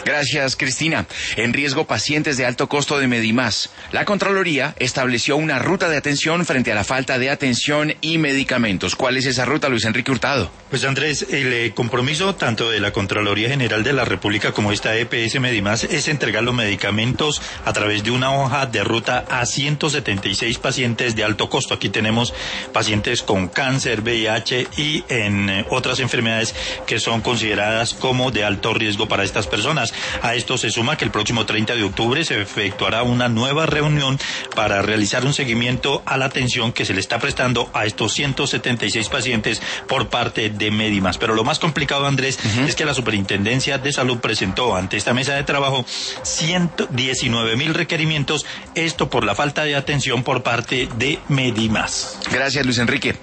Gracias, Cristina. En riesgo pacientes de alto costo de Medimás. La Contraloría estableció una ruta de atención frente a la falta de atención y medicamentos. ¿Cuál es esa ruta, Luis Enrique Hurtado? Pues Andrés, el compromiso tanto de la Contraloría General de la República como esta EPS Medimás es entregar los medicamentos a través de una hoja de ruta a 176 pacientes de alto costo. Aquí tenemos pacientes con cáncer, VIH y en otras enfermedades que son consideradas como de alto riesgo para estas personas. A esto se suma que el próximo 30 de octubre se efectuará una nueva reunión para realizar un seguimiento a la atención que se le está prestando a estos 176 pacientes por parte de Medimás. Pero lo más complicado, Andrés, es que la Superintendencia de Salud presentó ante esta mesa de trabajo 119.000 requerimientos, esto por la falta de atención por parte de Medimás. Gracias, Luis Enrique.